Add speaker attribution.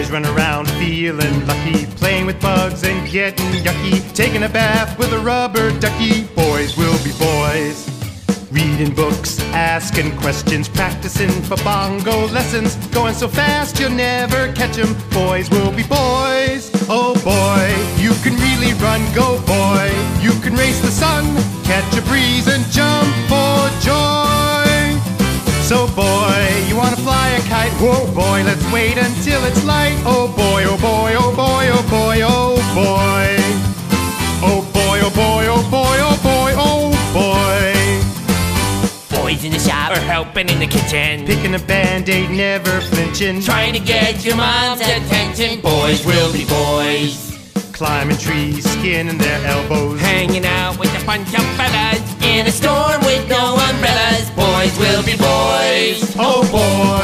Speaker 1: Boys run around feeling lucky, playing with bugs and getting yucky, taking a bath with a rubber ducky. Boys will be boys. Reading books, asking questions, practicing for bongo lessons, going so fast you'll never catch 'em. Boys will be boys. Oh boy, you can really run, go boy. You can race the sun, catch a breeze and jump for joy. So boy, you wanna fly a kite? Whoa boy, let's wait until it's light. Oh boy, oh boy, oh boy, oh boy, oh boy. Oh boy, oh boy, oh boy, oh boy, oh boy.
Speaker 2: Boys in the shop or helping in the kitchen,
Speaker 1: Picking a Band-Aid, never flinching,
Speaker 2: trying to get your mom's attention. Boys will be boys.
Speaker 1: climbing trees, skinning their elbows,
Speaker 2: Hanging out with a bunch of fellas in a storm with no umbrellas. Boys will be boys.
Speaker 1: oh boy.